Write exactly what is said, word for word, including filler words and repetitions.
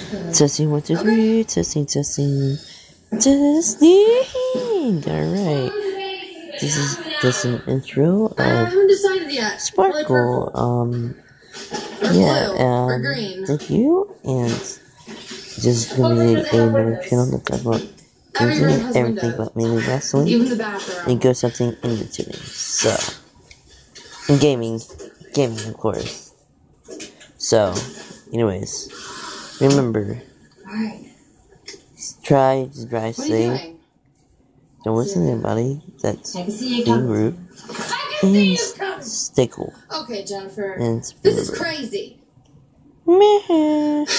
Testing one, two, three. Testing, testing, testing. Alright. This is just an intro of I haven't decided yet. Sparkle. Um, yeah, um, thank you. And just gonna be another channel that talks about anything, everything but mainly wrestling. Even the bathroom. And go something in between. So, and gaming. Gaming, of course. So, anyways, remember, try to drive safe. Don't listen to anybody that's being rude. And stay cool. Okay, Jennifer. And this is crazy. Meh.